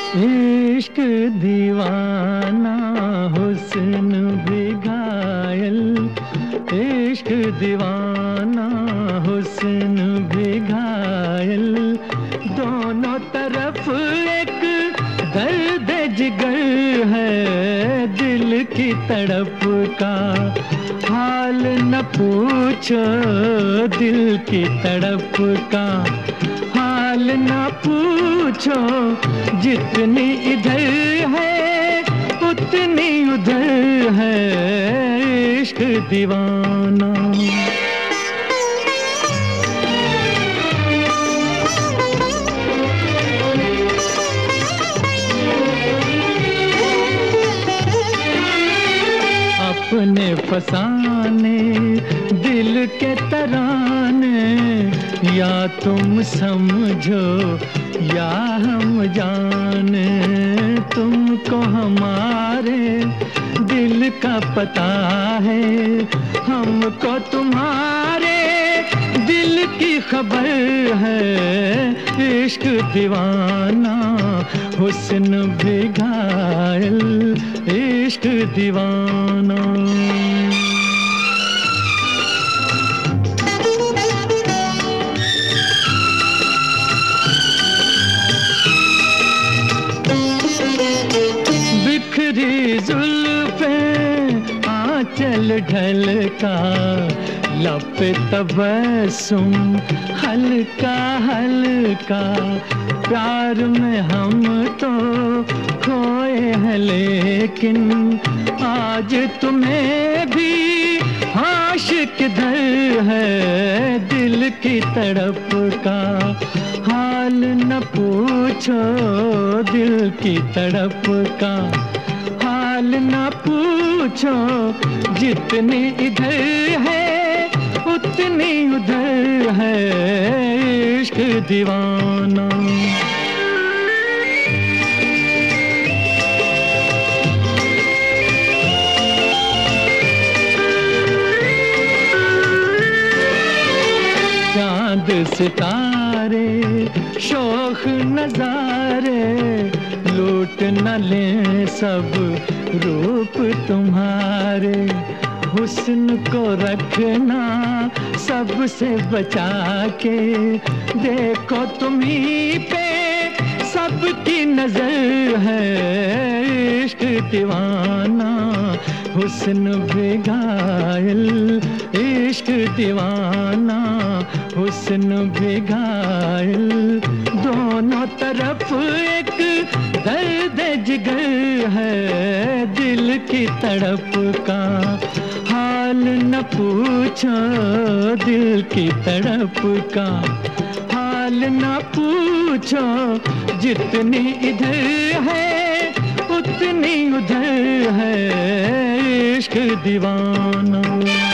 इश्क दीवाना हुस्न भी घायल, इश्क दीवाना हुस्न भी घायल, दोनों तरफ एक दर्द जिगर है, दिल की तड़प का हाल न पूछो, दिल की तड़प का हाल न पूछो, जितनी इधर है उतनी उधर है इश्क दीवाना। अपने फसाने दिल के तराने, या तुम समझो या हम जाने, तुमको हमारे दिल का पता है, हमको तुम्हारे दिल की खबर है। इश्क दीवाना हुस्न भी घायल, इश्क दीवाना। बिखरी जुल्फें आंचल ढलका, लब तबस्सुम हल्का हल्का, प्यार में हम तो खोए हैं लेकिन आज तुम्हें भी आशिक दर है, दिल की तड़प का हाल न पूछो, दिल की तड़प का हाल न पूछो, जितनी इधर है उतनी उधर है इश्क दीवाना। चांद सितारे शोख नजारे, लूट न ले सब रूप तुम्हारे, हुस्न को रखना सबसे बचा के, देखो तुम्हीं पे सबकी नजर है। इश्क दीवाना हुस्न भी घायल, इश्क दीवाना हुस्न भी घायल, दोनों तरफ एक दर्द जिगर है, दिल की तड़प का हाल न पूछो, दिल की तड़प का हाल न पूछो, जितनी इधर है उतनी उधर है इश्क दीवाना।